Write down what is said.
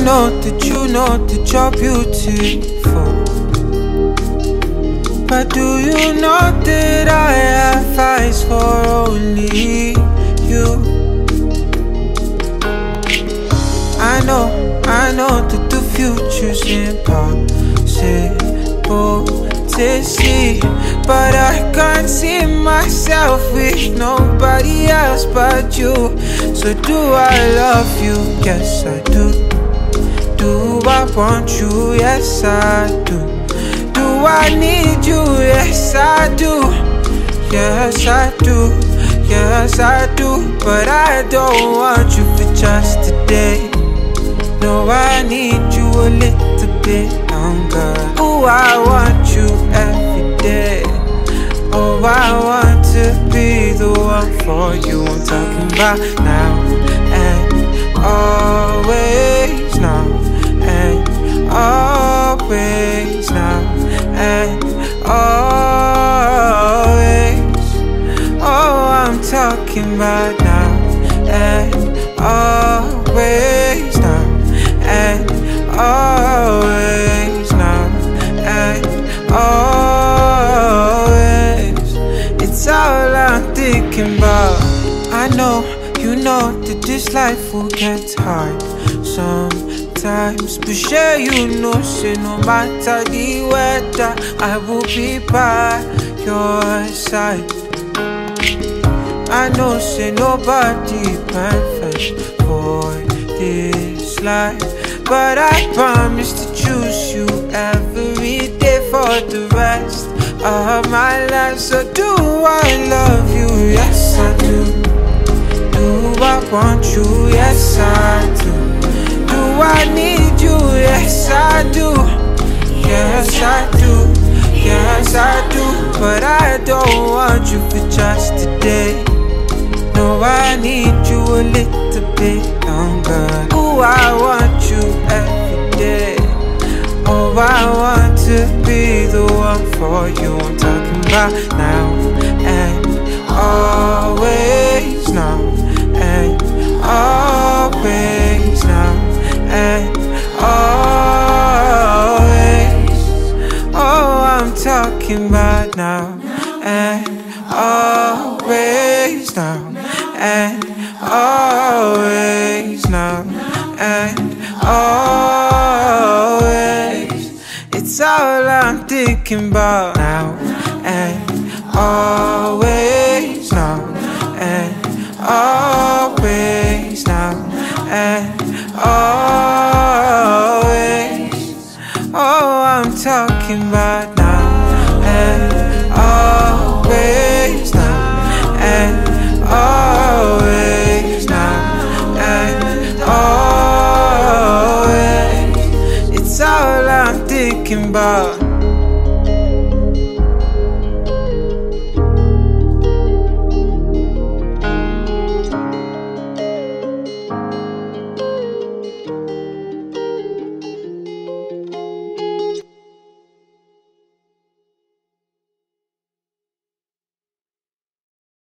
know that you know that you're beautiful, but do you know that I have eyes for only you? I know that the future's impossible to see, but I can't see myself with nobody else but you. So do I love you? Yes I do. Do I want you? Yes I do. Do I need you? Yes I do. Yes I do. Yes I do. But I don't want you for just today. No, I need you a little bit longer. Ooh, I want you every day. Oh, I want to be the one for you. I'm talking about now and always, now and always, now and always. Oh, I'm talking about now and always, now and always, now and always. It's all I'm thinking about. I know, you know that this life will get hard sometimes, but sure you know, say no matter the weather, I will be by your side. I know, say nobody perfect for this life, but I promise to choose you every day for the rest of my life. So do I love you? Yes I do. Do I want you? Yes I do. Do I need you? Yes I do. Yes I do. Yes I do. But I don't want you for just today. No, I need you a little bit longer. Ooh, I want you every day. Oh, I want to be the one for you. I'm talking about now and always, now and always, now and always. Oh, I'm talking about now and always, now and always, now and always. It's all I'm thinking about.